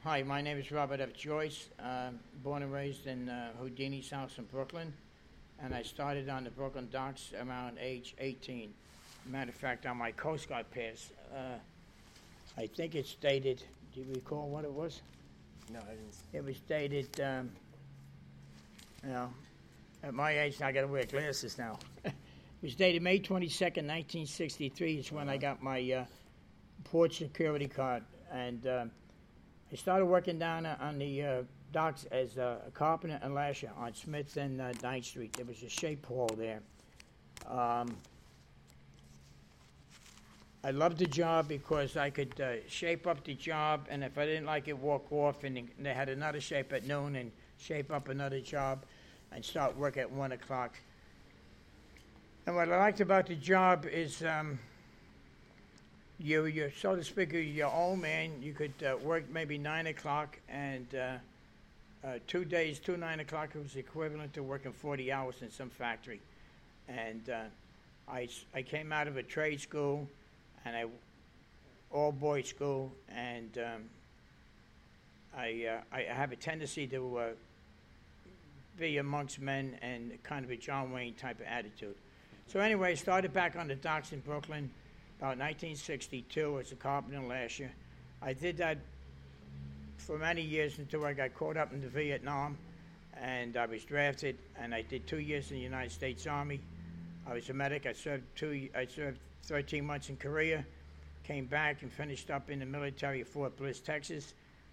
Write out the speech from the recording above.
Hi, my name is Robert F. Joyce, born and raised in Houdini's house in Brooklyn, and I started on the Brooklyn docks around age 18. Matter of fact, on my Coast Guard pass, I think it's dated, do you recall what it was? No, I didn't. It was dated, you know, at my age, I got to wear glasses now. It was dated May 22nd, 1963 is when I got my port security card, and I started working down on the docks as a carpenter and lasher on Smith and 9th Street. There was a shape hall there. I loved the job because I could shape up the job, and if I didn't like it, walk off, and they had another shape at noon and shape up another job and start work at 1 o'clock. And what I liked about the job is you're, so to speak, your own man. You could work maybe 9 o'clock, and 2 days, 9 o'clock, it was equivalent to working 40 hours in some factory. And I came out of a trade school, and all-boys school, and I have a tendency to be amongst men and kind of a John Wayne type of attitude. So anyway, I started back on the docks in Brooklyn about 1962 as a carpenter and lasher. I did that for many years until I got caught up in the Vietnam, and I was drafted, and I did 2 years in the United States Army. I was a medic. I served 13 months in Korea, came back and finished up in the military at Fort Bliss, Texas,